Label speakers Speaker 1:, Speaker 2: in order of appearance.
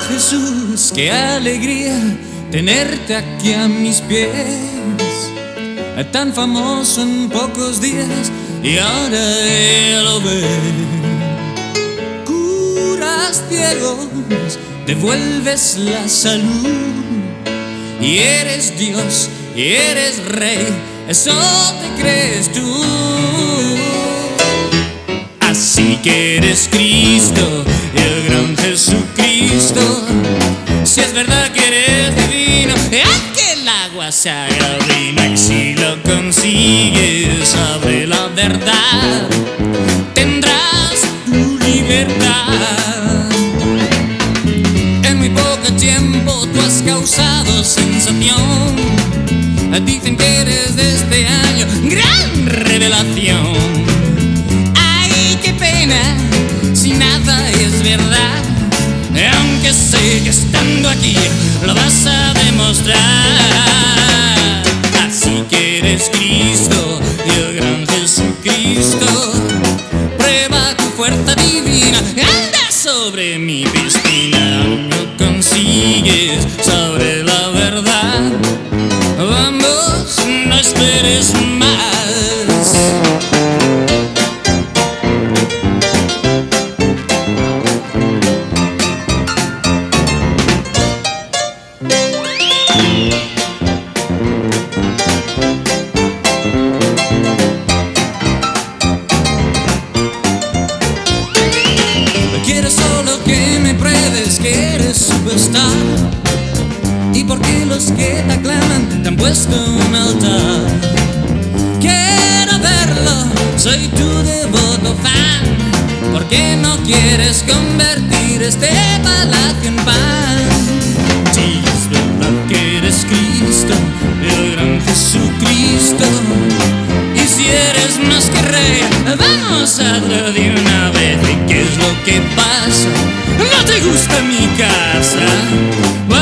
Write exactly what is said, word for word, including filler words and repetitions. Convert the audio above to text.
Speaker 1: Jesús, qué alegría tenerte aquí a mis pies, tan famoso en pocos días y ahora Él lo ve. Curas ciegos, devuelves la salud, y eres Dios y eres Rey, eso te crees tú. Así que eres Cristo, el gran Jesucristo. Si es verdad que eres divino, haz que el agua se haga vino. Y si lo consigues, abre la verdad, tendrás tu libertad. En muy poco tiempo tú has causado sensación. Dicen que eres de este año gran revelación. Ay, qué pena, si nada es verdad, aunque sé que estando aquí lo vas a demostrar. Así que eres Cristo y el gran Jesucristo. Prueba tu fuerza divina, anda sobre mi piscina. No consigues sobre la verdad, vamos, no esperes más. Quiero solo que me pruebes que eres superstar, y porque los que te aclaman te han puesto un altar. Quiero verlo, soy tu devoto fan. ¿Por qué no quieres convertir este palacio en pan? Si es verdad que eres Cristo, el gran Jesucristo, y si eres más que rey, vamos a hazlo de una vez. ¿Y qué es lo que pasa? ¿No te gusta mi casa?